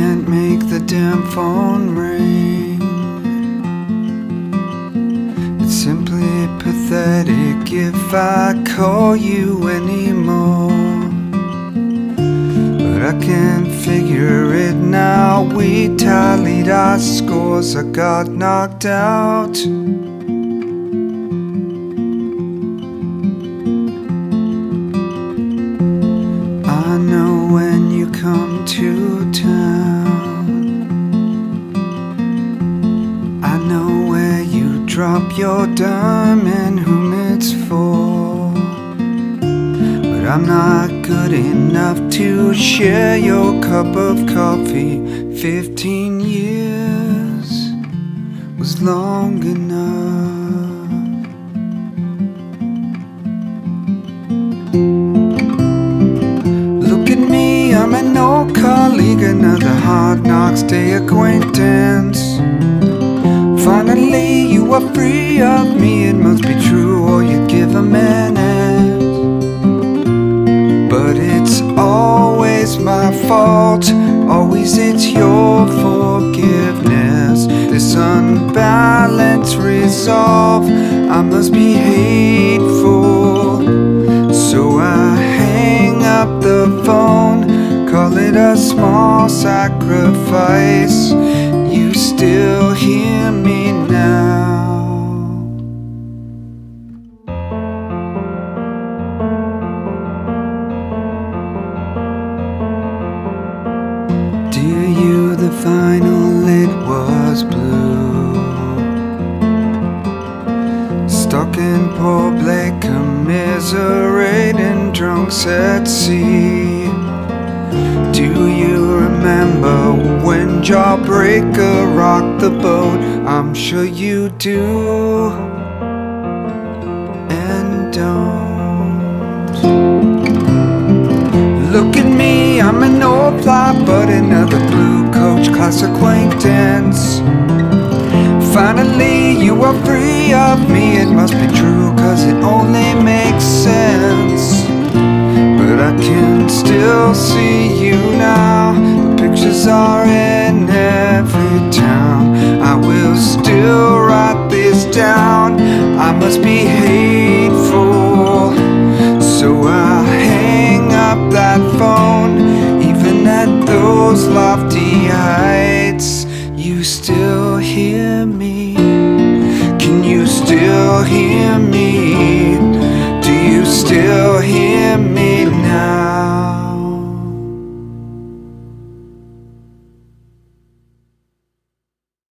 can't make the damn phone ring. It's simply pathetic if I call you anymore. But I can't figure it now. We tallied our scores, I got knocked out. I know when you come to town, I know where you drop your dime and whom it's for. But I'm not good enough to share your cup of coffee. 15 years was long enough. Look at me, I'm an old colleague, another Hard Knocks Day acquaintance. Finally, you are free of me, it must be true or you'd give a minute. But it's always my fault, always it's your forgiveness. This unbalanced resolve, I must be hateful. So I hang up the phone, call it a small sacrifice. You still hear me now. Dear you, the final it was blue. Stuck in Port Blake, commiserating drunks at sea. Do you remember when Jawbreaker rocked the boat? I'm sure you do and don't. Look at me, I'm an old fly but another blue coach class acquaintance. Finally, you are free of me, it must be true cause it only makes sense. But I can still see you now, the pictures are in every town. I will still write this down, I must be